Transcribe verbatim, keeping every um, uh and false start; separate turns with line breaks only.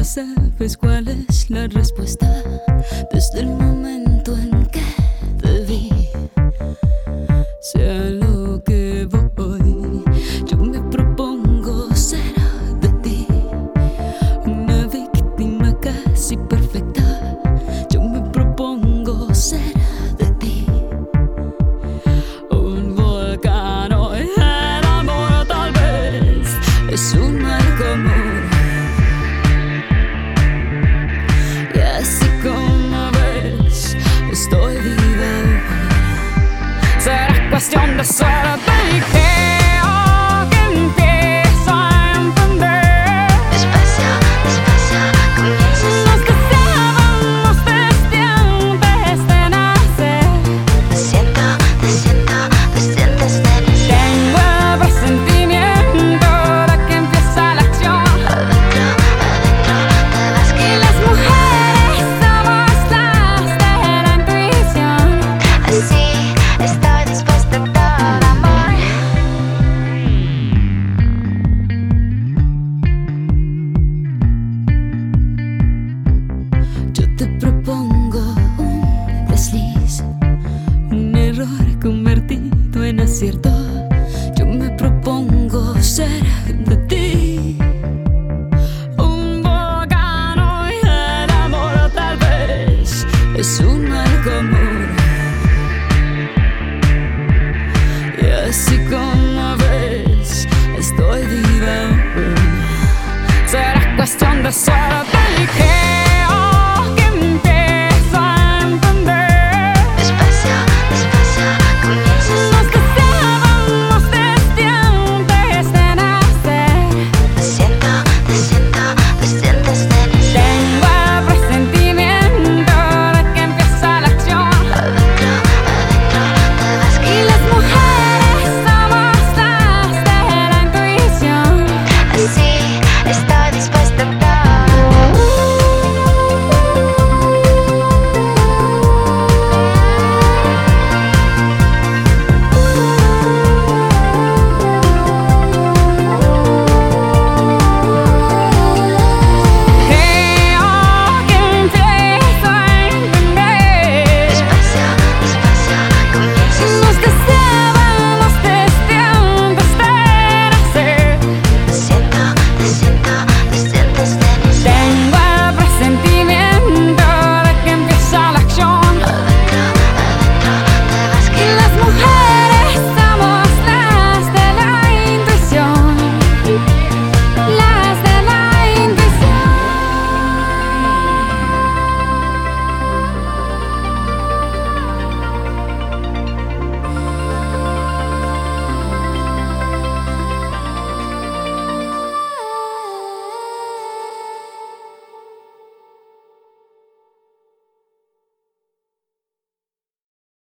sabes cuál es la respuesta desde el momento en que te vi. Sea lo que voy, yo me propongo ser de ti, una víctima casi perfecta. Yo me propongo ser de ti, un volcán o el amor tal vez es un mal común. Estoy viva, será cuestión de suerte y creo que empiezo a entender.
Despacio, despacio, comienzas a
Nos deseábamos desde antes de nacer.
Te siento, te siento, te sientes feliz.
Tengo el presentimiento de que empieza la acción.
Adentro, adentro, te vas
Y
que
las mujeres somos las de la intuición.
así estoy dispuesta a todo amor.
Yo te propongo un desliz, un error convertido en acierto. Yo me propongo ser de ti, un volcán y el amor tal vez es un mal común. Y así como ves, estoy viva aún. Será cuestión de suerte.